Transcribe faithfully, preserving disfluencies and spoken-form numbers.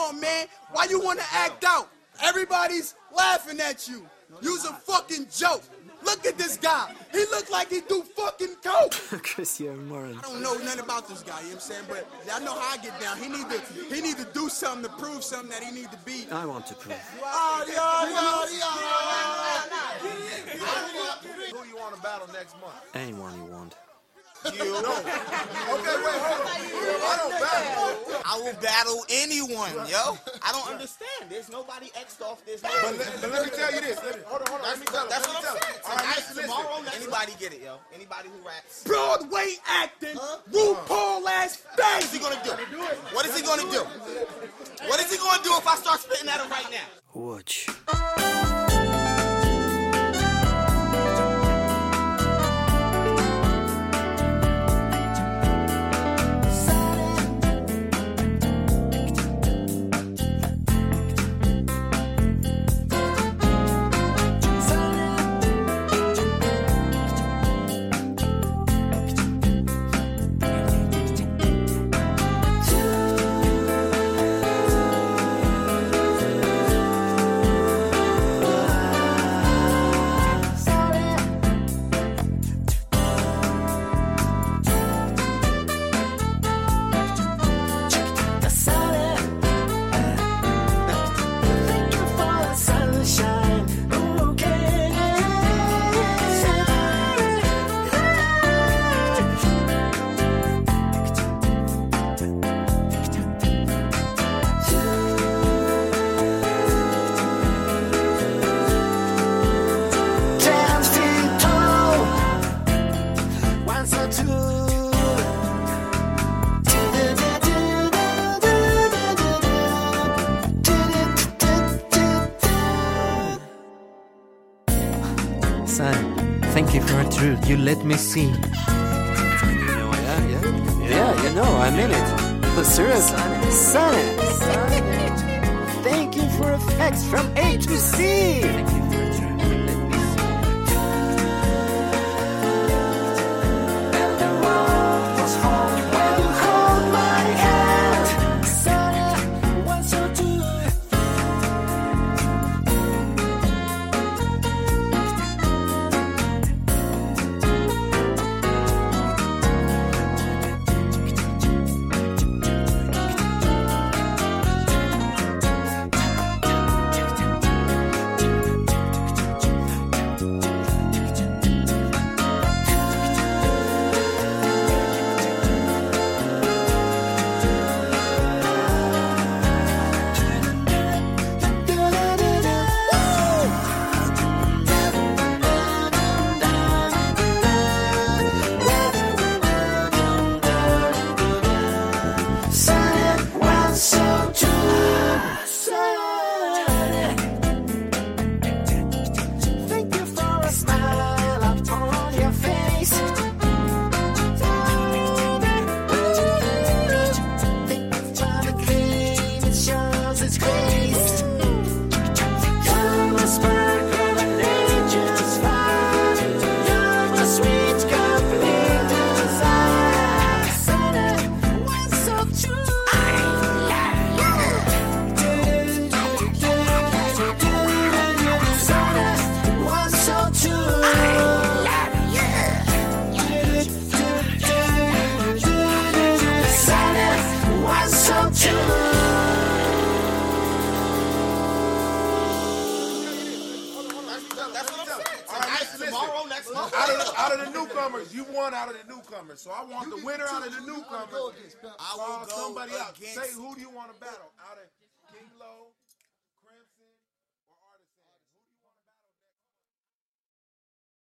on, man. Why you want to act out? Everybody's laughing at you. You's a fucking joke. Look at this guy. He look like he do fucking coke. Chris, you're a moron. I don't know nothing about this guy, you know what I'm saying? But I know how I get down. He need to he need to do something to prove something that he need to be. I want to prove. Oh, yeah, yeah, Who do you want to battle next month? Anyone you want. You? No. Okay, wait, hold on. I don't battle. I will battle anyone, yo. I don't understand. There's nobody X'd off this. But, let, but let me tell you this. Let me, hold on, hold on. That's, let me tell, that's let what me I'm tell. saying. All right, Tonight, listen, tomorrow, listen. anybody get it, yo. Anybody who raps. Broadway acting, huh? RuPaul ass What is he thing. gonna do? What is he gonna do? What is he gonna do if I start spitting at him right now? Watch. Son, thank you for the truth. You let me see. Yeah, yeah. Yeah, you know, I mean it. But serious, son, son, thank you for effects from A to Z. Thank you for the truth. You let me see. And the world was home when you hold my hand. Son, what's your do? Out of, the, out of the newcomers, you won out of the newcomers. So I want the winner out of the newcomers. I will go somebody else. against- Say, who do you want to battle? Out of King Lo,